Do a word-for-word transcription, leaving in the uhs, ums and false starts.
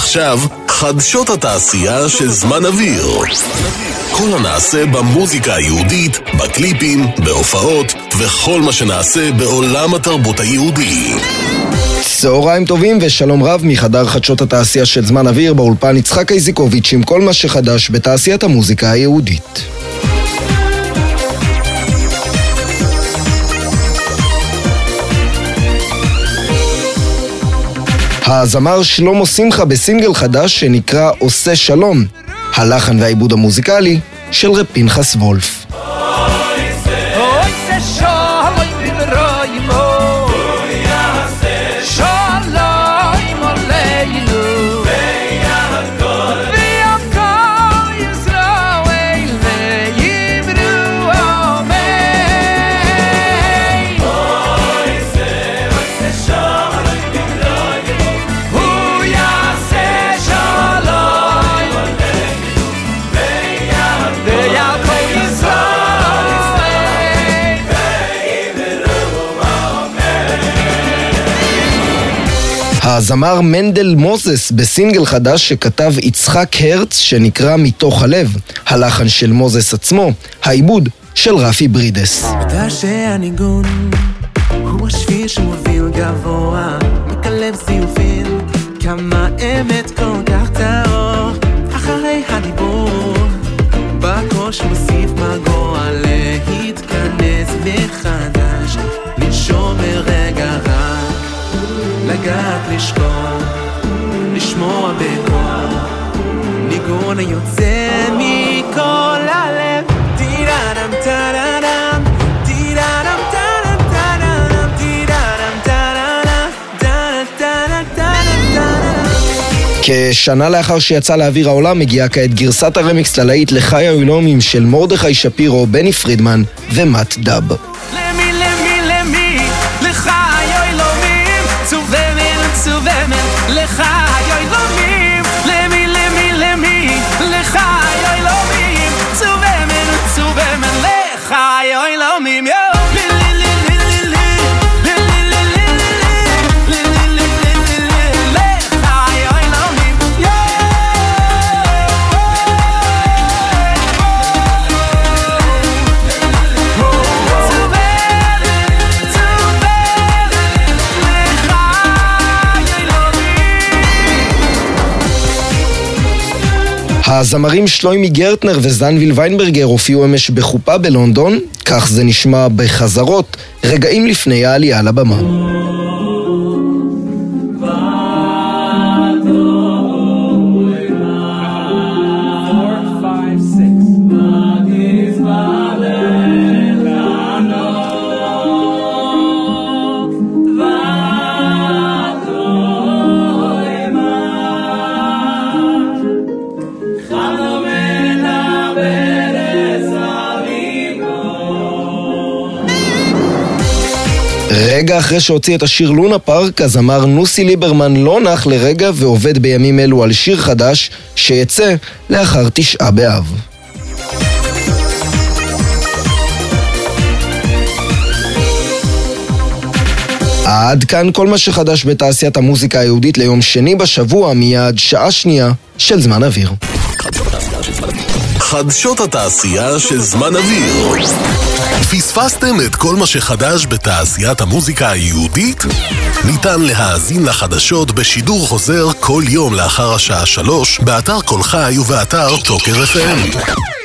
ועכשיו, חדשות התעשייה של זמן אוויר. כל הנעשה במוזיקה היהודית, בקליפים, בהופעות, וכל מה שנעשה בעולם התרבות היהודי. צהריים טובים ושלום רב מחדר חדשות התעשייה של זמן אוויר, באולפן יצחק איזיקוביץ' עם כל מה שחדש בתעשיית המוזיקה היהודית. הזמר שלמה שמחה בסינגל חדש שנקרא עושה שלום, הלחן והעיבוד המוזיקלי של רב פנחס וולף. הזמר מנדל מוזס בסינגל חדש שכתב יצחק הרץ שנקרא מתוך הלב, הלחן של מוזס עצמו, העיבוד של רפי ברידס. אתה שהניגון הוא השפיר שמוביל גבוה, מקלב זיופים, כמה אמת כל כך טהור, אחרי הדיבור בקול שמוסיף מגוע להתכנס מחדש, לנשום מרגע רע, לגעת לשקול, לשמוע בקול, ניגון היוצא מכל הלב. טירדם טרדם, טירדם טרדם טרדם, טירדם טרדם טרדם טרדם טרדם. כשנה לאחר שיצא לאוויר העולם מגיעה כעת גרסת הרמיקס ללהיט לחי האילומים של מרדכי שפירו, בני פרידמן ומט דאב. לך יוי לומים, למי למי למי, לך יוי לומים, צובמן צובמן, לך יוי לומים, יו הזמרים שלוימי גרטנר וזנביל ויינברגר הופיעו אמש בחופה בלונדון, כך זה נשמע בחזרות, רגעים לפני העלייה לבמה. רגע אחרי שהוציא את השיר לונה פארק, הזמר נוסי ליברמן לא נח לרגע ועובד בימים אלו על שיר חדש שיצא לאחר תשעה באב. עד כאן כל מה שחדש בתעשיית המוזיקה היהודית ליום שני בשבוע, מיד שעה שנייה של זמן אוויר. חדשות התעשייה של זמן אוויר. פספסתם את כל מה שחדש בתעשיית המוזיקה היהודית? ניתן להאזין לחדשות בשידור חוזר כל יום לאחר השעה שלוש, באתר כל חי ובאתר טוקר אף אם.